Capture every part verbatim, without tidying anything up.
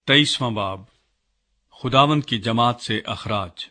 تیئیسواں باب خداوند کی جماعت سے اخراج۔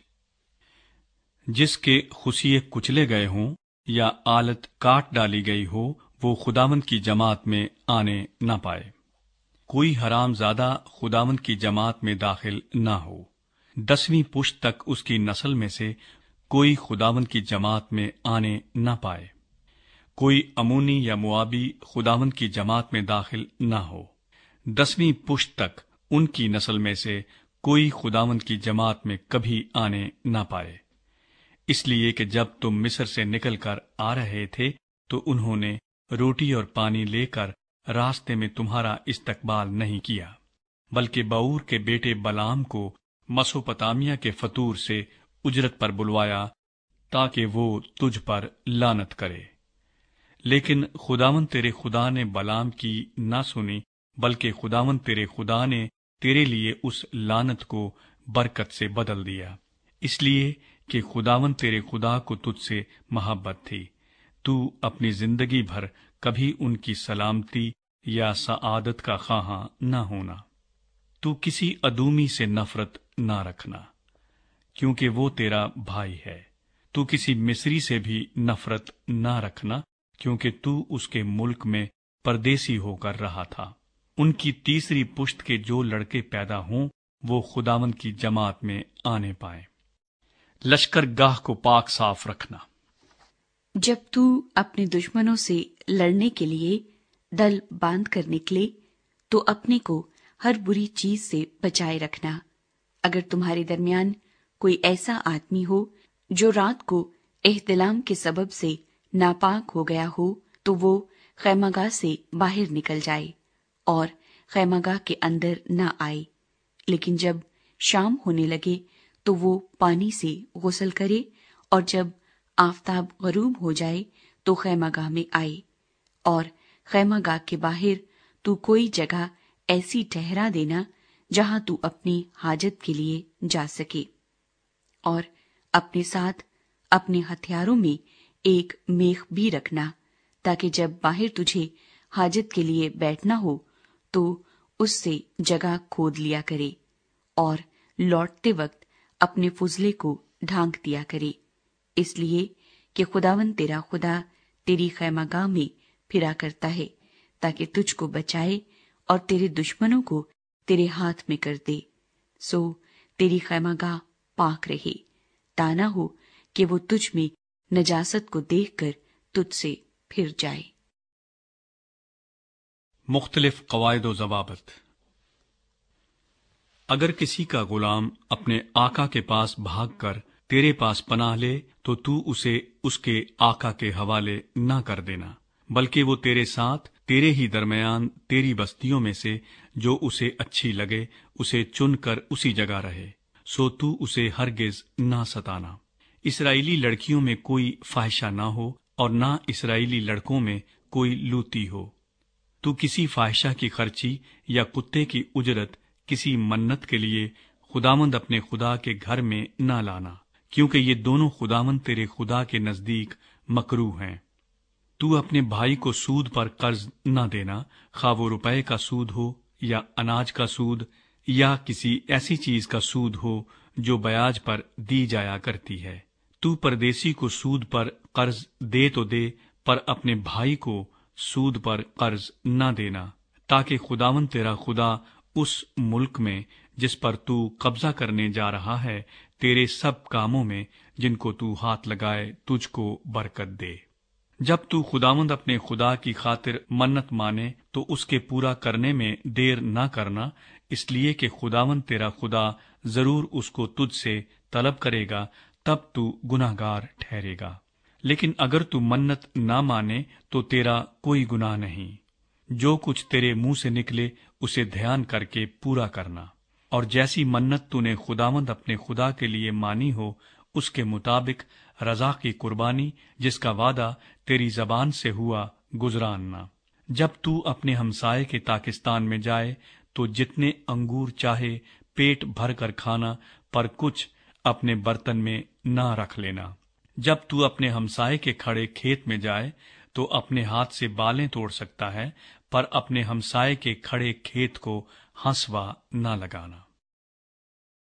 جس کے خصیے کچلے گئے ہوں یا آلت کاٹ ڈالی گئی ہو وہ خداوند کی جماعت میں آنے نہ پائے۔ کوئی حرام زادہ خداوند کی جماعت میں داخل نہ ہو۔ دسویں پشت تک اس کی نسل میں سے کوئی خداوند کی جماعت میں آنے نہ پائے۔ کوئی امونی یا موابی خداوند کی جماعت میں داخل نہ ہو۔ دسویں پشت تک ان کی نسل میں سے کوئی خداوند کی جماعت میں کبھی آنے نہ پائے، اس لیے کہ جب تم مصر سے نکل کر آ رہے تھے تو انہوں نے روٹی اور پانی لے کر راستے میں تمہارا استقبال نہیں کیا، بلکہ بؤور کے بیٹے بلعام کو مسوپتامیہ کے فتور سے اجرت پر بلوایا تاکہ وہ تجھ پر لعنت کرے۔ لیکن خداوند تیرے خدا نے بلعام کی نہ سنی، بلکہ خداوند تیرے خدا نے تیرے لیے اس لعنت کو برکت سے بدل دیا، اس لیے کہ خداوند تیرے خدا کو تجھ سے محبت تھی۔ تو اپنی زندگی بھر کبھی ان کی سلامتی یا سعادت کا خواہاں نہ ہونا۔ تو کسی ادومی سے نفرت نہ رکھنا، کیونکہ وہ تیرا بھائی ہے۔ تو کسی مصری سے بھی نفرت نہ رکھنا، کیونکہ تو اس کے ملک میں پردیسی ہو کر رہا تھا۔ ان کی تیسری پشت کے جو لڑکے پیدا ہوں وہ خداوند کی جماعت میں آنے پائیں۔ لشکر گاہ کو پاک صاف رکھنا۔ جب تو اپنے دشمنوں سے لڑنے کے لیے دل باندھ کر نکلے تو اپنے کو ہر بری چیز سے بچائے رکھنا۔ اگر تمہارے درمیان کوئی ایسا آدمی ہو جو رات کو احتلام کے سبب سے ناپاک ہو گیا ہو تو وہ خیمہ گاہ سے باہر نکل جائے اور خیمہ گاہ کے اندر نہ آئے، لیکن جب شام ہونے لگے تو وہ پانی سے غسل کرے، اور جب آفتاب غروب ہو جائے تو خیمہ گاہ میں آئے، اور خیمہ گاہ کے باہر تو کوئی جگہ ایسی ٹھہرا دینا جہاں تو اپنی حاجت کے لیے جا سکے، اور اپنے ساتھ اپنے ہتھیاروں میں ایک میخ بھی رکھنا، تاکہ جب باہر تجھے حاجت کے لیے بیٹھنا ہو تو اس سے جگہ کھود لیا کرے، اور لوٹتے وقت اپنے فضلے کو ڈھانک دیا کرے، اس لیے کہ خداوند تیرا خدا تیری خیمہ گاہ میں پھرا کرتا ہے تاکہ تجھ کو بچائے اور تیرے دشمنوں کو تیرے ہاتھ میں کر دے۔ سو تیری خیمہ گاہ پاک رہے، تا نہ ہو کہ وہ تجھ میں نجاست کو دیکھ کر تجھ سے پھر جائے۔ مختلف قواعد و ضوابط۔ اگر کسی کا غلام اپنے آقا کے پاس بھاگ کر تیرے پاس پناہ لے تو تو اسے اس کے آقا کے حوالے نہ کر دینا، بلکہ وہ تیرے ساتھ تیرے ہی درمیان تیری بستیوں میں سے جو اسے اچھی لگے اسے چن کر اسی جگہ رہے، سو تو اسے ہرگز نہ ستانا۔ اسرائیلی لڑکیوں میں کوئی فاحشہ نہ ہو اور نہ اسرائیلی لڑکوں میں کوئی لوتی ہو۔ تو کسی فاحشہ کی خرچی یا کتے کی اجرت کسی منت کے لیے خداوند اپنے خدا کے گھر میں نہ لانا، کیونکہ یہ دونوں خداوند تیرے خدا کے نزدیک مکروہ ہیں۔ تو اپنے بھائی کو سود پر قرض نہ دینا، خواہ وہ روپے کا سود ہو یا اناج کا سود یا کسی ایسی چیز کا سود ہو جو بیاج پر دی جایا کرتی ہے۔ تو پردیسی کو سود پر قرض دے تو دے، پر اپنے بھائی کو سود پر قرض نہ دینا، تاکہ خداوند تیرا خدا اس ملک میں جس پر تو قبضہ کرنے جا رہا ہے تیرے سب کاموں میں جن کو تو ہاتھ لگائے تجھ کو برکت دے۔ جب تو خداوند اپنے خدا کی خاطر منت مانے تو اس کے پورا کرنے میں دیر نہ کرنا، اس لیے کہ خداوند تیرا خدا ضرور اس کو تجھ سے طلب کرے گا، تب تو گناہ گار ٹھہرے گا۔ لیکن اگر تو منت نہ مانے تو تیرا کوئی گناہ نہیں، جو کچھ تیرے منہ سے نکلے اسے دھیان کر کے پورا کرنا، اور جیسی منت تو نے خداوند اپنے خدا کے لیے مانی ہو اس کے مطابق رضا کی قربانی جس کا وعدہ تیری زبان سے ہوا گزراننا۔ جب تو اپنے ہمسائے کے پاکستان میں جائے تو جتنے انگور چاہے پیٹ بھر کر کھانا، پر کچھ اپنے برتن میں نہ رکھ لینا۔ جب تو اپنے ہمسائے کے کھڑے کھیت میں جائے تو اپنے ہاتھ سے بالیں توڑ سکتا ہے، پر اپنے ہمسائے کے کھڑے کھیت کو ہنسوا نہ لگانا۔